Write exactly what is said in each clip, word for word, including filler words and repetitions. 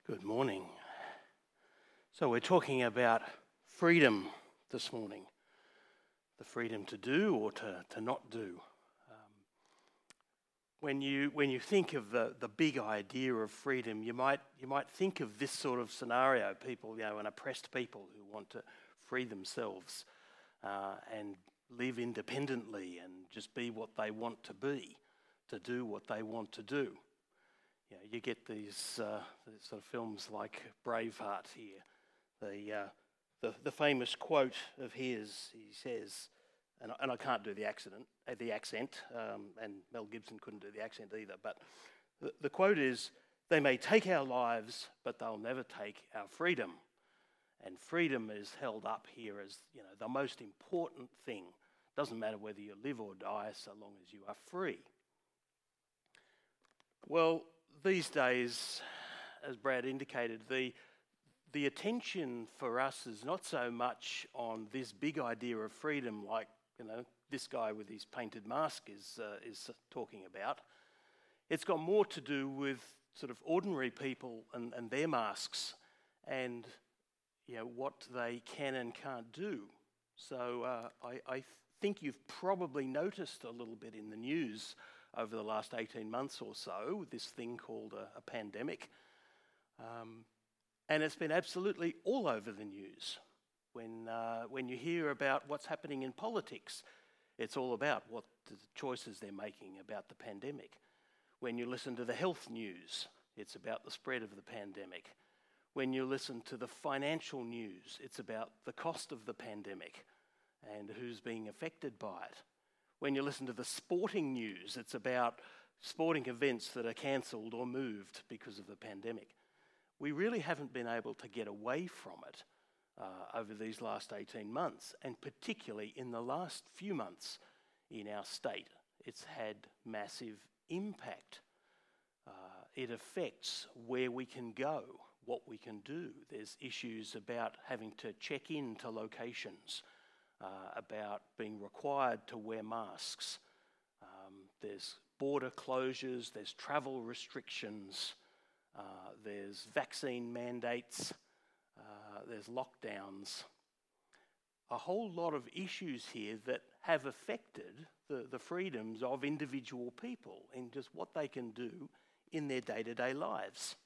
Good morning. So we're talking about freedom this morning. The freedom to do or to, to not do. Um, when you when you think of the, the big idea of freedom, you might you might think of this sort of scenario: people, you know, an oppressed people who want to free themselves uh, and live independently and just be what they want to be, to do what they want to do. You know, you get these, uh, these sort of films like Braveheart here. The, uh, the the famous quote of his, he says, and I, and I can't do the accident, uh, the accent, um, and Mel Gibson couldn't do the accent either. But the, the quote is, "They may take our lives, but they'll never take our freedom." And freedom is held up here as, you know, the most important thing. Doesn't matter whether you live or die, so long as you are free. Well, these days, as Brad indicated, the the attention for us is not so much on this big idea of freedom, like, you know, this guy with his painted mask is uh, is talking about. It's got more to do with sort of ordinary people and, and their masks, and, you know, what they can and can't do. So uh, I, I think you've probably noticed a little bit in the news over the last eighteen months or so, this thing called a, a pandemic. Um, and it's been absolutely all over the news. When, uh, when you hear about what's happening in politics, it's all about what the choices they're making about the pandemic. When you listen to the health news, it's about the spread of the pandemic. When you listen to the financial news, it's about the cost of the pandemic and who's being affected by it. When you listen to the sporting news, it's about sporting events that are cancelled or moved because of the pandemic. We really haven't been able to get away from it uh, over these last eighteen months, and particularly in the last few months in our state. It's had massive impact. Uh, it affects where we can go, what we can do. There's issues about having to check in to locations, Uh, about being required to wear masks. Um, there's border closures, there's travel restrictions, uh, there's vaccine mandates, uh, there's lockdowns. A whole lot of issues here that have affected the, the freedoms of individual people in just what they can do in their day-to-day lives.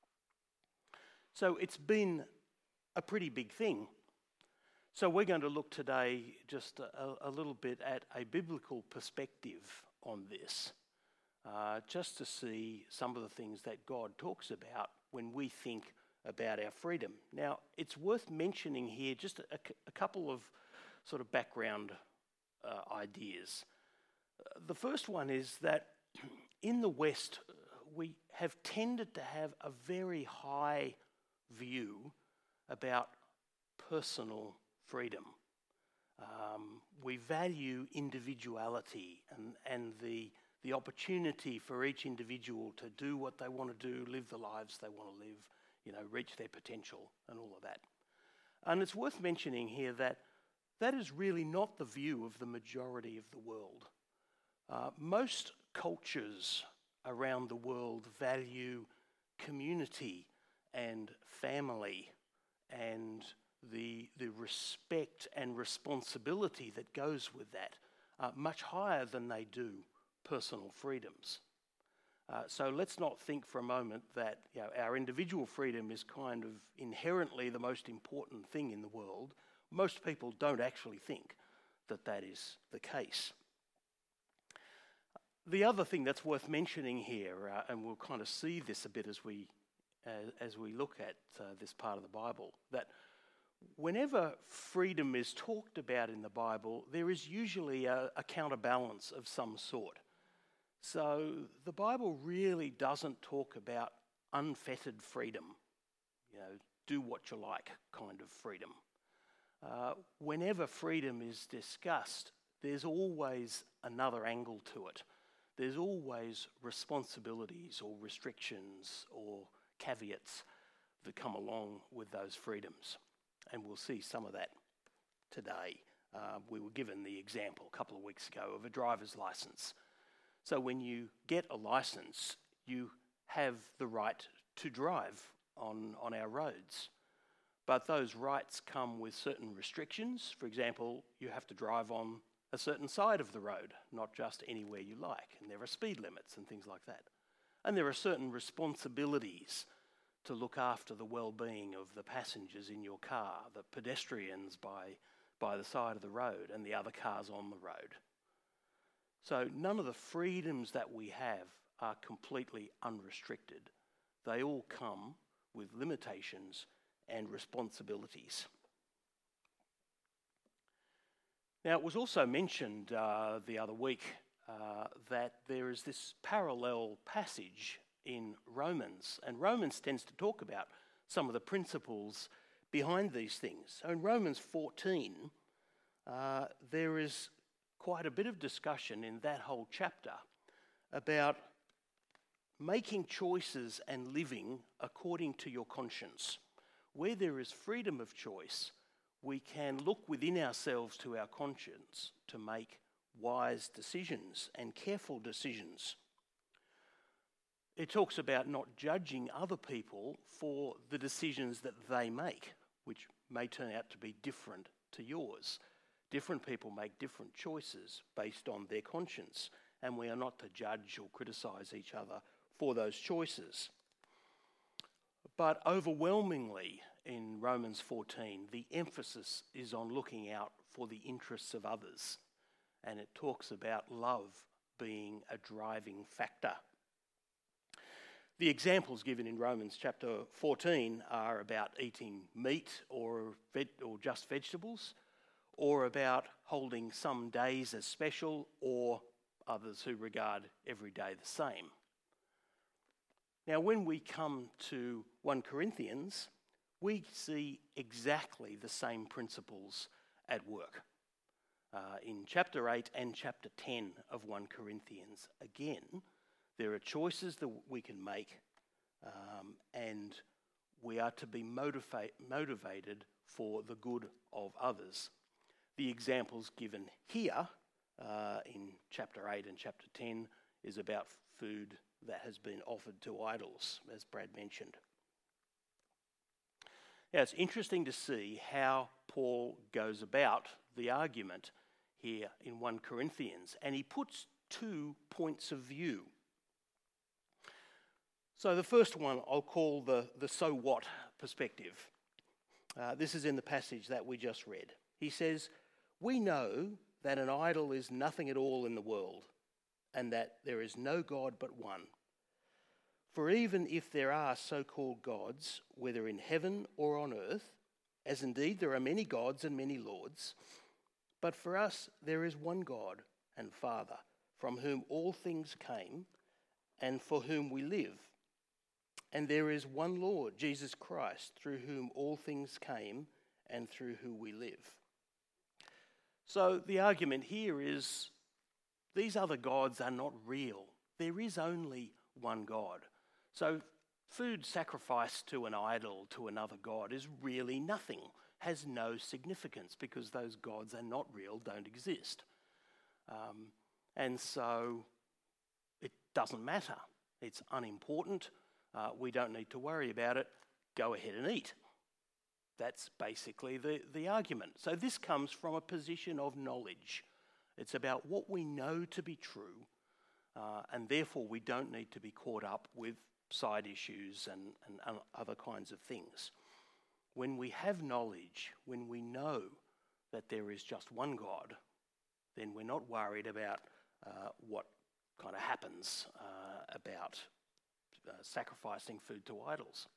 So it's been a pretty big thing. So we're going to look today just a, a little bit at a biblical perspective on this, uh, just to see some of the things that God talks about when we think about our freedom. Now, it's worth mentioning here just a, a couple of sort of background uh, ideas. Uh, the first one is that in the West, we have tended to have a very high view about personal freedom. Um, we value individuality and, and the, the opportunity for each individual to do what they want to do, live the lives they want to live, you know, reach their potential and all of that. And it's worth mentioning here that that is really not the view of the majority of the world. Uh, most cultures around the world value community and family and the the respect and responsibility that goes with that, uh, much higher than they do personal freedoms. Uh, so let's not think for a moment that, you know, our individual freedom is kind of inherently the most important thing in the world. Most people don't actually think that that is the case. The other thing that's worth mentioning here, uh, and we'll kind of see this a bit as we uh, as we look at uh, this part of the Bible, that whenever freedom is talked about in the Bible, there is usually a, a counterbalance of some sort. So the Bible really doesn't talk about unfettered freedom, you know, do what you like kind of freedom. Uh, whenever freedom is discussed, there's always another angle to it. There's always responsibilities or restrictions or caveats that come along with those freedoms. And we'll see some of that today. Uh, we were given the example a couple of weeks ago of a driver's license. So when you get a license, you have the right to drive on, on our roads. But those rights come with certain restrictions. For example, you have to drive on a certain side of the road, not just anywhere you like. And there are speed limits and things like that. And there are certain responsibilities to look after the well-being of the passengers in your car, the pedestrians by, by the side of the road and the other cars on the road. So none of the freedoms that we have are completely unrestricted. They all come with limitations and responsibilities. Now, it was also mentioned uh, the other week uh, that there is this parallel passage in Romans, and Romans tends to talk about some of the principles behind these things. So in Romans fourteen, uh, there is quite a bit of discussion in that whole chapter about making choices and living according to your conscience. Where there is freedom of choice, we can look within ourselves to our conscience to make wise decisions and careful decisions. It talks about not judging other people for the decisions that they make, which may turn out to be different to yours. Different people make different choices based on their conscience, and we are not to judge or criticise each other for those choices. But overwhelmingly in Romans fourteen, the emphasis is on looking out for the interests of others, and it talks about love being a driving factor. The examples given in Romans chapter fourteen are about eating meat or, veg- or just vegetables, or about holding some days as special, or others who regard every day the same. Now, when we come to First Corinthians, we see exactly the same principles at work. Uh, in chapter eight and chapter ten of First Corinthians, again, there are choices that we can make, um, and we are to be motiva- motivated for the good of others. The examples given here uh, in chapter eight and chapter ten is about food that has been offered to idols, as Brad mentioned. Now, it's interesting to see how Paul goes about the argument here in First Corinthians, and he puts two points of view. So the first one I'll call the, the so what perspective. Uh, this is in the passage that we just read. He says, "We know that an idol is nothing at all in the world, and that there is no God but one. For even if there are so-called gods, whether in heaven or on earth, as indeed there are many gods and many lords, but for us there is one God and Father, from whom all things came, and for whom we live. And there is one Lord, Jesus Christ, through whom all things came, and through whom we live." So the argument here is these other gods are not real. There is only one God. So food sacrificed to an idol, to another god, is really nothing, has no significance, because those gods are not real, don't exist. Um, and so it doesn't matter. It's unimportant. Uh, we don't need to worry about it. Go ahead and eat. That's basically the, the argument. So this comes from a position of knowledge. It's about what we know to be true, uh, and therefore we don't need to be caught up with side issues and, and, and other kinds of things. When we have knowledge, when we know that there is just one God, then we're not worried about uh, what kind of happens uh, about uh, sacrificing food to idols.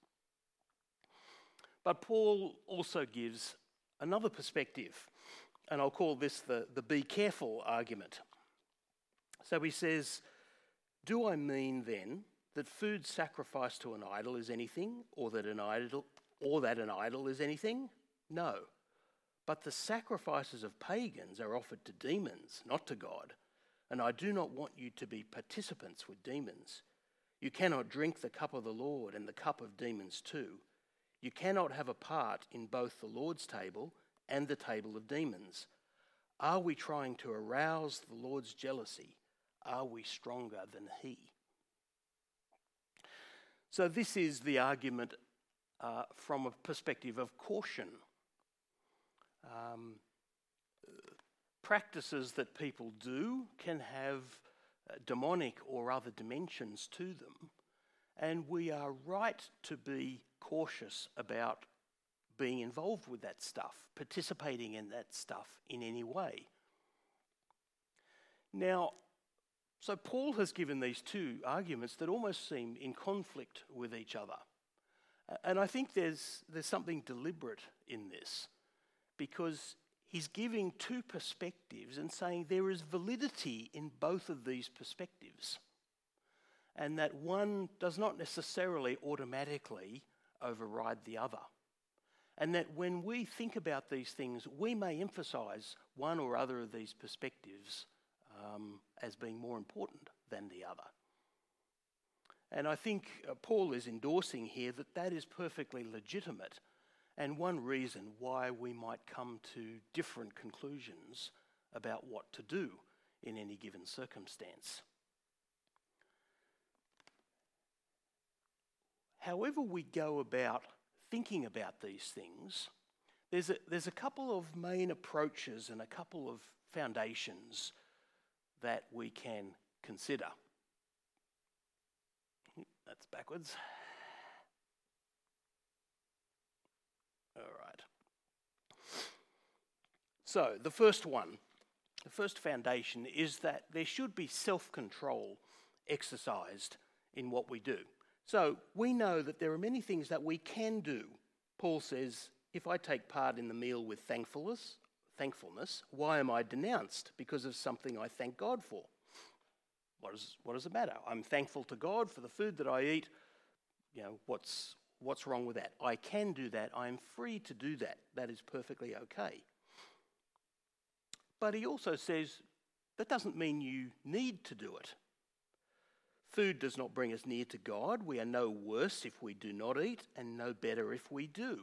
But Paul also gives another perspective, and I'll call this the, the be careful argument. So he says, "Do I mean then that food sacrificed to an idol is anything, or that an idol or that an idol is anything? No. But the sacrifices of pagans are offered to demons, not to God. And I do not want you to be participants with demons. You cannot drink the cup of the Lord and the cup of demons too. You cannot have a part in both the Lord's table and the table of demons. Are we trying to arouse the Lord's jealousy? Are we stronger than he?" So this is the argument uh, from a perspective of caution. Um, practices that people do can have uh, demonic or other dimensions to them, and we are right to be cautious about being involved with that stuff, participating in that stuff in any way. Now, so Paul has given these two arguments that almost seem in conflict with each other. And I think there's, there's something deliberate in this, because he's giving two perspectives and saying there is validity in both of these perspectives, and that one does not necessarily automatically override the other. And that when we think about these things, we may emphasise one or other of these perspectives um, as being more important than the other. And I think uh, Paul is endorsing here that that is perfectly legitimate, and one reason why we might come to different conclusions about what to do in any given circumstance. However we go about thinking about these things, there's a, there's a couple of main approaches and a couple of foundations that we can consider. That's backwards. All right. So the first one, the first foundation is that there should be self-control exercised in what we do. So we know that there are many things that we can do. Paul says, if I take part in the meal with thankfulness, thankfulness, why am I denounced? Because of something I thank God for. What does, what does it matter? I'm thankful to God for the food that I eat. You know, what's, what's wrong with that? I can do that. I'm free to do that. That is perfectly okay. But he also says, that doesn't mean you need to do it. Food does not bring us near to God. We are no worse if we do not eat, and no better if we do.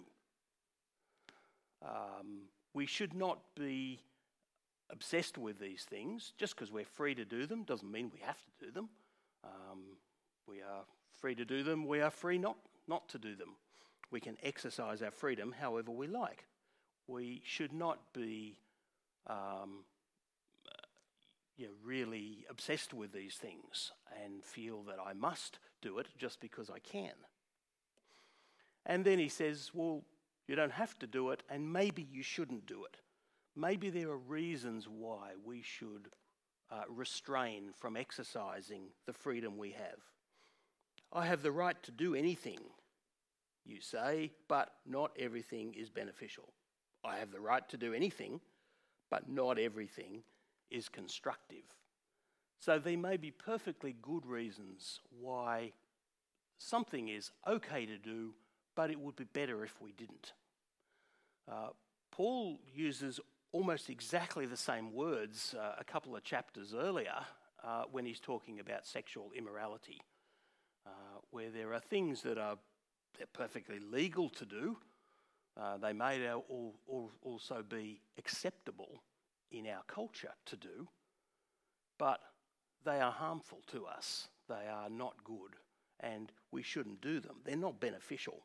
Um, we should not be obsessed with these things. Just because we're free to do them doesn't mean we have to do them. Um, we are free to do them. We are free not, not to do them. We can exercise our freedom however we like. We should not be um, you know, really obsessed with these things and feel that I must do it just because I can. And then he says, well, you don't have to do it, and maybe you shouldn't do it. Maybe there are reasons why we should uh, restrain from exercising the freedom we have. I have the right to do anything, you say, but not everything is beneficial. I have the right to do anything, but not everything is constructive. So there may be perfectly good reasons why something is okay to do, but it would be better if we didn't. Uh, Paul uses almost exactly the same words uh, a couple of chapters earlier uh, when he's talking about sexual immorality, uh, where there are things that are they're perfectly legal to do. Uh, they may all, all also be acceptable in our culture to do, but they are harmful to us. They are not good, and we shouldn't do them. They're not beneficial.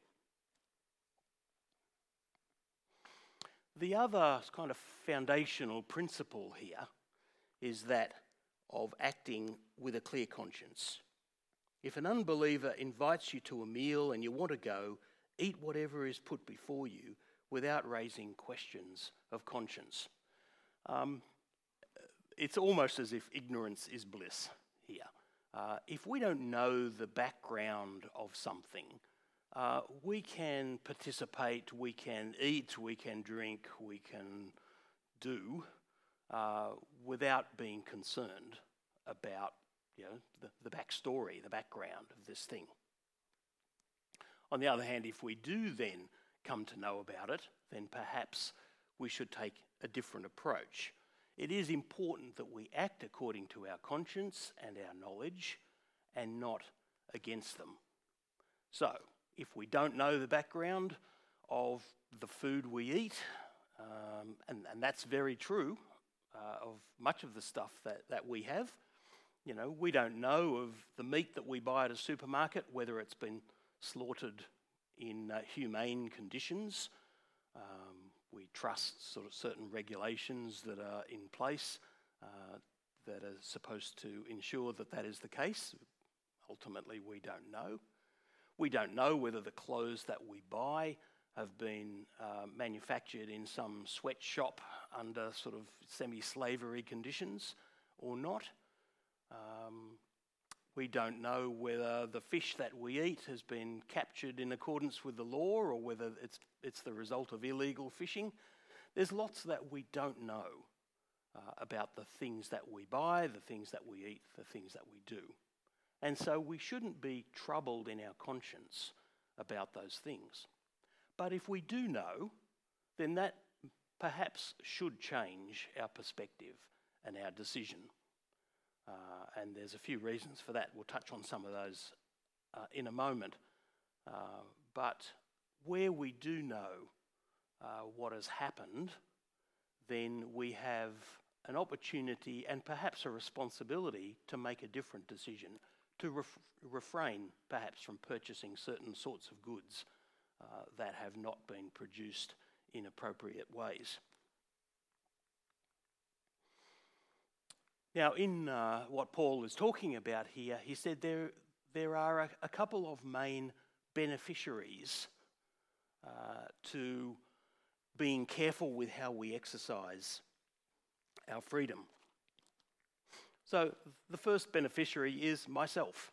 The other kind of foundational principle here is that of acting with a clear conscience. If an unbeliever invites you to a meal and you want to go, eat whatever is put before you without raising questions of conscience. Um, it's almost as if ignorance is bliss here. Uh, if we don't know the background of something, uh, we can participate, we can eat, we can drink, we can do uh, without being concerned about you know, the, the backstory, the background of this thing. On the other hand, if we do then come to know about it, then perhaps we should take a different approach. It is important that we act according to our conscience and our knowledge and not against them. So, if we don't know the background of the food we eat, um, and, and that's very true uh, of much of the stuff that, that we have, you know, we don't know of the meat that we buy at a supermarket, whether it's been slaughtered in uh, humane conditions. Um, we trust sort of certain regulations that are in place uh, that are supposed to ensure that that is the case. Ultimately, we don't know. We don't know whether the clothes that we buy have been uh, manufactured in some sweatshop under sort of semi-slavery conditions or not. Um, we don't know whether the fish that we eat has been captured in accordance with the law or whether it's, it's the result of illegal fishing. There's lots that we don't know uh, about the things that we buy, the things that we eat, the things that we do. And so we shouldn't be troubled in our conscience about those things. But if we do know, then that perhaps should change our perspective and our decision. Uh, and there's a few reasons for that. We'll touch on some of those uh, in a moment. Uh, but where we do know uh, what has happened, then we have an opportunity and perhaps a responsibility to make a different decision, to ref- refrain perhaps from purchasing certain sorts of goods uh, that have not been produced in appropriate ways. Now, in uh, what Paul is talking about here, he said there, there are a, a couple of main beneficiaries uh, to being careful with how we exercise our freedom. So the first beneficiary is myself.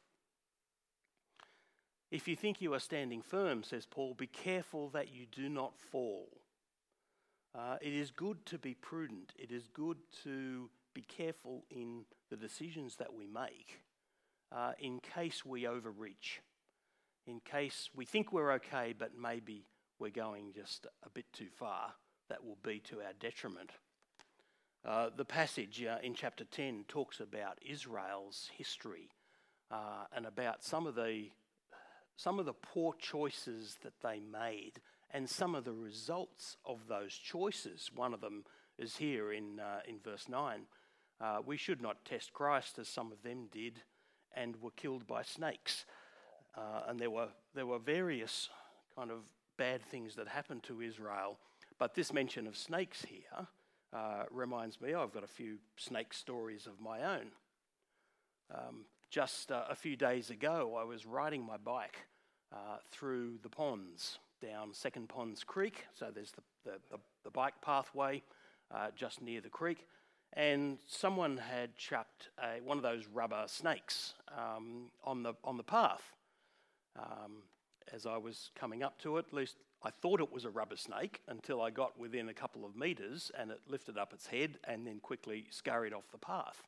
If you think you are standing firm, says Paul, be careful that you do not fall. Uh, it is good to be prudent. It is good to be careful in the decisions that we make uh, in case we overreach, in case we think we're okay, but maybe we're going just a bit too far. That will be to our detriment. Uh, the passage uh, in chapter ten talks about Israel's history uh, and about some of the some of the poor choices that they made and some of the results of those choices. One of them is here in uh, in verse nine. Uh, we should not test Christ as some of them did and were killed by snakes. Uh, and there were there were various kind of bad things that happened to Israel. But this mention of snakes here uh, reminds me, I've got a few snake stories of my own. Um, just uh, a few days ago, I was riding my bike uh, through the ponds down Second Ponds Creek. So there's the, the, the, the bike pathway uh, just near the creek. And someone had chucked a, one of those rubber snakes um, on the on the path. Um, as I was coming up to it, at least I thought it was a rubber snake until I got within a couple of metres and it lifted up its head and then quickly scurried off the path.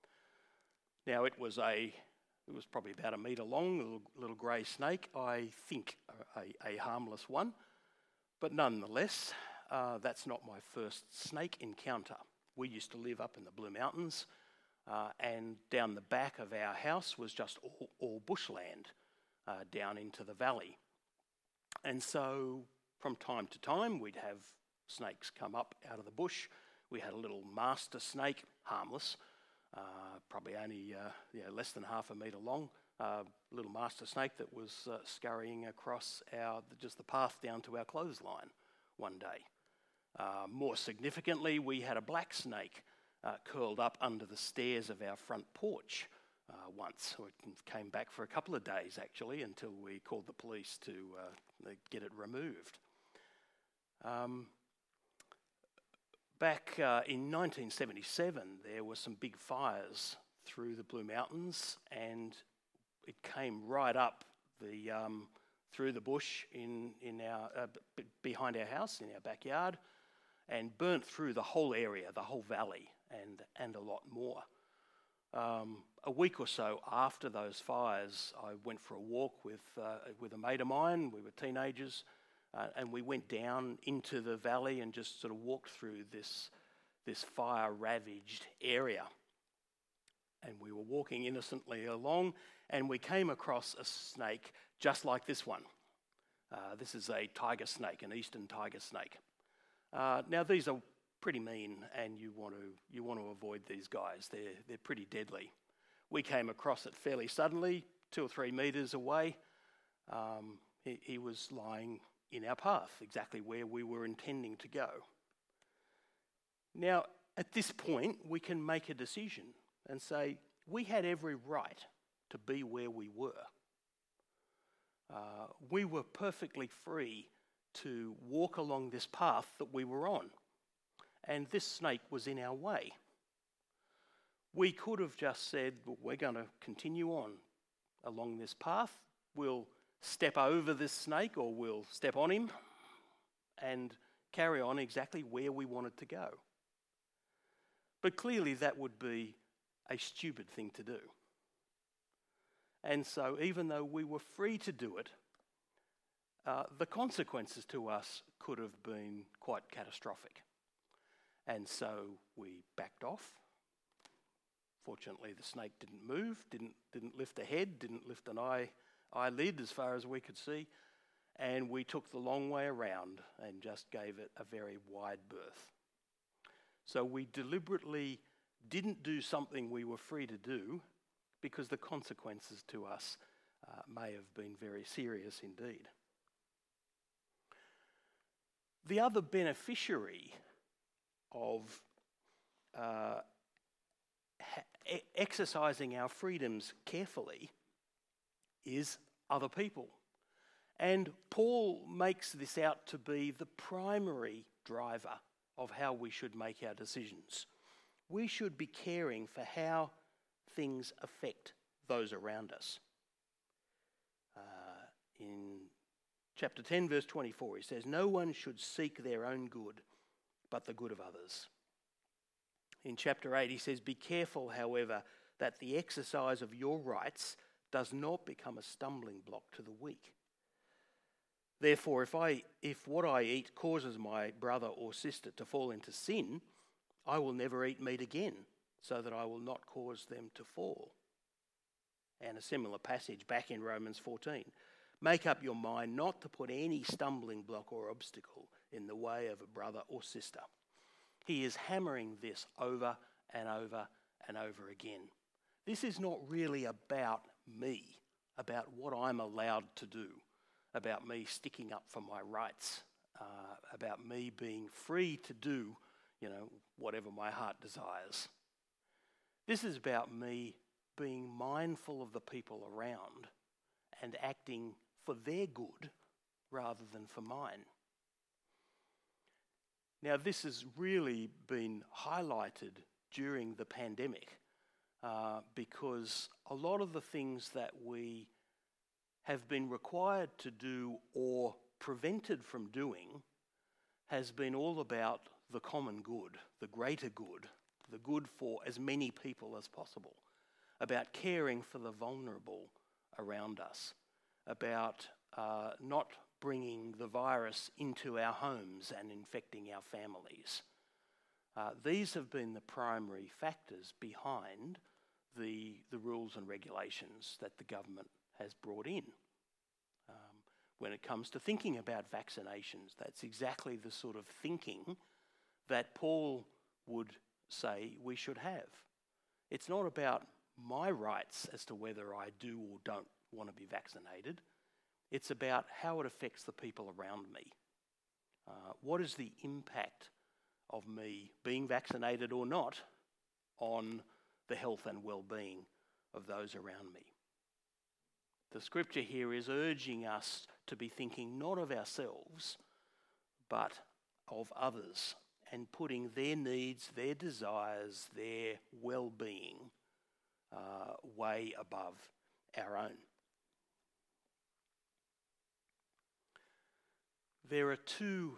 Now it was a, it was probably about a metre long, a little, little grey snake, I think a, a harmless one, but nonetheless, uh, that's not my first snake encounter. We used to live up in the Blue Mountains uh, and down the back of our house was just all, all bushland uh, down into the valley. And so from time to time we'd have snakes come up out of the bush. We had a little master snake, harmless, uh, probably only uh, yeah, less than half a metre long, uh, little master snake that was uh, scurrying across our just the path down to our clothesline one day. Uh, more significantly, we had a black snake uh, curled up under the stairs of our front porch uh, once. So it came back for a couple of days, actually, until we called the police to uh, get it removed. Um, back uh, in nineteen seventy-seven, there were some big fires through the Blue Mountains, and it came right up the um, through the bush in, in our uh, b- behind our house, in our backyard, and burnt through the whole area, the whole valley, and and a lot more. Um, a week or so after those fires, I went for a walk with uh, with a mate of mine. We were teenagers, uh, and we went down into the valley and just sort of walked through this this fire-ravaged area. And we were walking innocently along, and we came across a snake just like this one. Uh, this is a tiger snake, an eastern tiger snake. Uh, now these are pretty mean, and you want to you want to avoid these guys. They're they're pretty deadly. We came across it fairly suddenly, two or three metres away. Um, He, he was lying in our path, exactly where we were intending to go. Now, at this point, we can make a decision and say, we had every right to be where we were. Uh, we were perfectly free to walk along this path that we were on, and this snake was in our way. We could have just said, well, we're going to continue on along this path. We'll step over this snake, or we'll step on him and carry on exactly where we wanted to go. But clearly that would be a stupid thing to do. And so even though we were free to do it, uh, the consequences to us could have been quite catastrophic. And so we backed off. Fortunately, the snake didn't move, didn't, didn't lift a head, didn't lift an eye, eyelid as far as we could see, and we took the long way around and just gave it a very wide berth. So we deliberately didn't do something we were free to do because the consequences to us uh, may have been very serious indeed. The other beneficiary of uh, ha- exercising our freedoms carefully is other people. And Paul makes this out to be the primary driver of how we should make our decisions. We should be caring for how things affect those around us. Uh, in chapter ten, verse twenty-four, he says, "No one should seek their own good, but the good of others." In chapter eight, he says, "Be careful, however, that the exercise of your rights does not become a stumbling block to the weak. Therefore, if I, if what I eat causes my brother or sister to fall into sin, I will never eat meat again, so that I will not cause them to fall." And a similar passage back in Romans fourteen. "Make up your mind not to put any stumbling block or obstacle in the way of a brother or sister." He is hammering this over and over and over again. This is not really about me, about what I'm allowed to do, about me sticking up for my rights, uh, about me being free to do, you know, whatever my heart desires. This is about me being mindful of the people around and acting for their good rather than for mine. Now, this has really been highlighted during the pandemic uh, because a lot of the things that we have been required to do or prevented from doing has been all about the common good, the greater good, the good for as many people as possible, about caring for the vulnerable around us, about uh, not bringing the virus into our homes and infecting our families. Uh, these have been the primary factors behind the, the rules and regulations that the government has brought in. Um, when it comes to thinking about vaccinations, that's exactly the sort of thinking that Paul would say we should have. It's not about my rights as to whether I do or don't want to be vaccinated. It's about how it affects the people around me. Uh, what is the impact of me being vaccinated or not on the health and well-being of those around me? The scripture here is urging us to be thinking not of ourselves, but of others, and putting their needs, their desires, their well-being uh, way above our own. There are two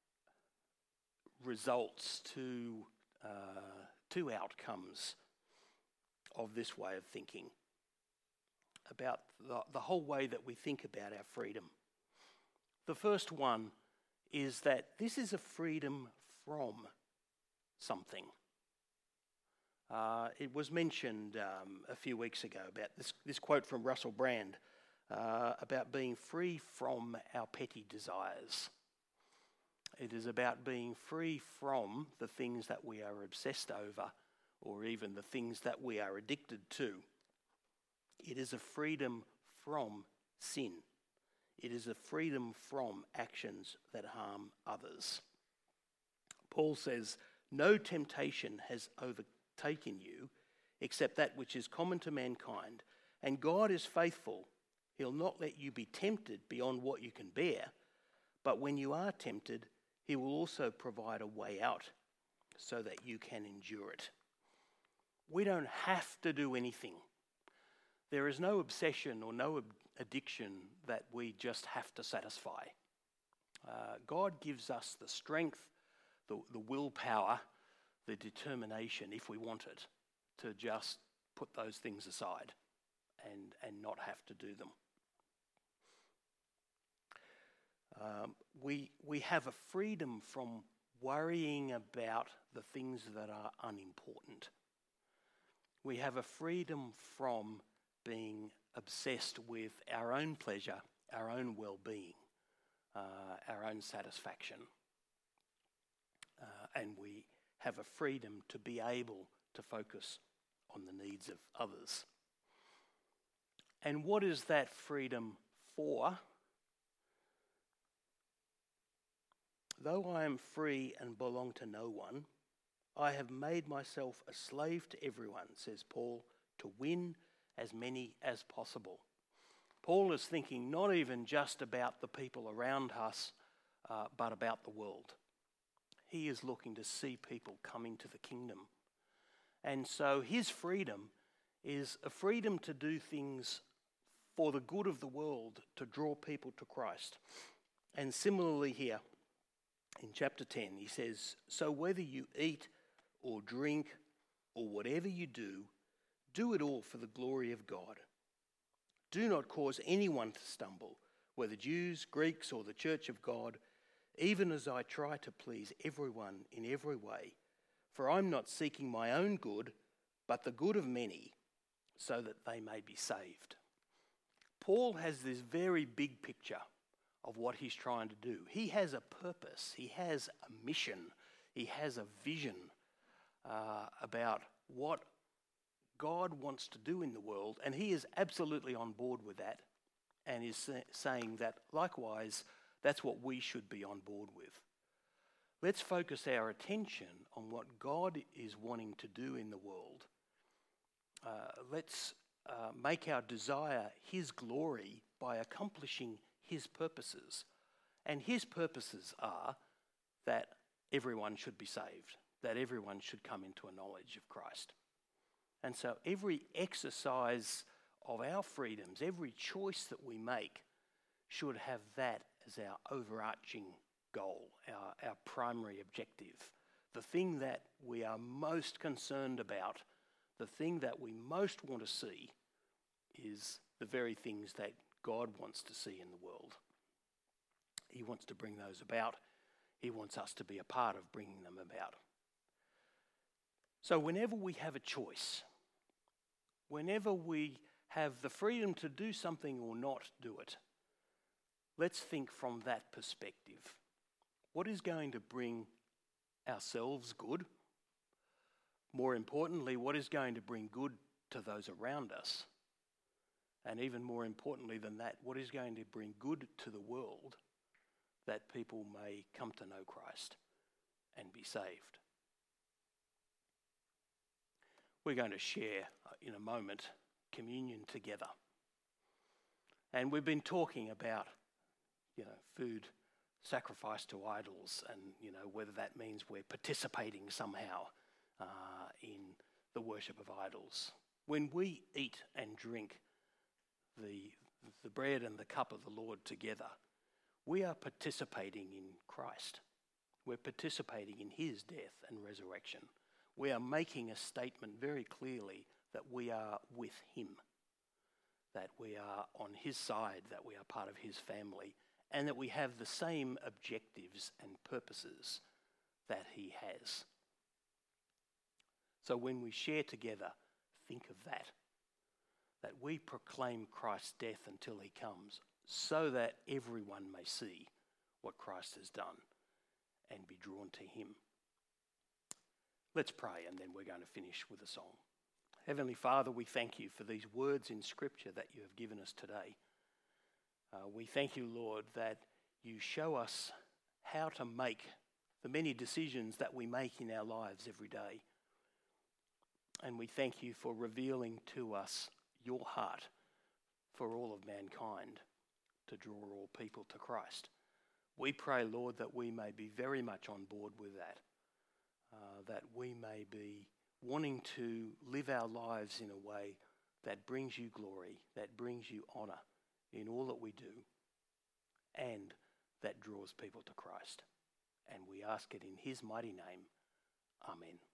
results, two, uh, two outcomes of this way of thinking about the, the whole way that we think about our freedom. The first one is that this is a freedom from something. Uh, it was mentioned um, a few weeks ago about this, this quote from Russell Brand uh, about being free from our petty desires. It is about being free from the things that we are obsessed over or even the things that we are addicted to. It is a freedom from sin. It is a freedom from actions that harm others. Paul says, "No temptation has overtaken you except that which is common to mankind. And God is faithful. He'll not let you be tempted beyond what you can bear. But when you are tempted, he will also provide a way out so that you can endure it." We don't have to do anything. There is no obsession or no addiction that we just have to satisfy. Uh, God gives us the strength, the, the willpower, the determination, if we want it, to just put those things aside and, and not have to do them. Um, we, we have a freedom from worrying about the things that are unimportant. We have a freedom from being obsessed with our own pleasure, our own well-being, uh, our own satisfaction. Uh, and we have a freedom to be able to focus on the needs of others. And what is that freedom for? Though I am free and belong to no one, I have made myself a slave to everyone, says Paul, to win as many as possible. Paul is thinking not even just about the people around us, uh, but about the world. He is looking to see people come into the kingdom. And so his freedom is a freedom to do things for the good of the world, to draw people to Christ. And similarly here, in chapter ten, he says, "So whether you eat or drink or whatever you do, do it all for the glory of God. Do not cause anyone to stumble, whether Jews, Greeks, or the church of God, even as I try to please everyone in every way. For I'm not seeking my own good, but the good of many, so that they may be saved." Paul has this very big picture of what he's trying to do. He has a purpose, he has a mission, he has a vision uh, about what God wants to do in the world, and he is absolutely on board with that, and is sa- saying that likewise, that's what we should be on board with. Let's focus our attention on what God is wanting to do in the world. Uh, let's uh, make our desire his glory by accomplishing his purposes. And his purposes are that everyone should be saved, that everyone should come into a knowledge of Christ. And so every exercise of our freedoms, every choice that we make, should have that as our overarching goal, our, our primary objective. The thing that we are most concerned about, the thing that we most want to see, is the very things that God wants to see in the world. He wants to bring those about. He wants us to be a part of bringing them about. So whenever we have a choice, whenever we have the freedom to do something or not do it, let's think from that perspective. What is going to bring ourselves good? More importantly, what is going to bring good to those around us? And even more importantly than that, what is going to bring good to the world, that people may come to know Christ and be saved? We're going to share in a moment communion together. And we've been talking about, you know, food sacrificed to idols, and, you know, whether that means we're participating somehow uh, in the worship of idols. When we eat and drink the, the bread and the cup of the Lord together, we are participating in Christ. We're participating in his death and resurrection. We are making a statement very clearly that we are with him, that we are on his side, that we are part of his family, and that we have the same objectives and purposes that he has. So when we share together, think of that, that we proclaim Christ's death until he comes, so that everyone may see what Christ has done and be drawn to him. Let's pray, and then we're going to finish with a song. Heavenly Father, we thank you for these words in Scripture that you have given us today. Uh, we thank you, Lord, that you show us how to make the many decisions that we make in our lives every day. And we thank you for revealing to us your heart for all of mankind, to draw all people to Christ. We pray, Lord, that we may be very much on board with that, uh, that we may be wanting to live our lives in a way that brings you glory, that brings you honour in all that we do, and that draws people to Christ. And we ask it in his mighty name. Amen.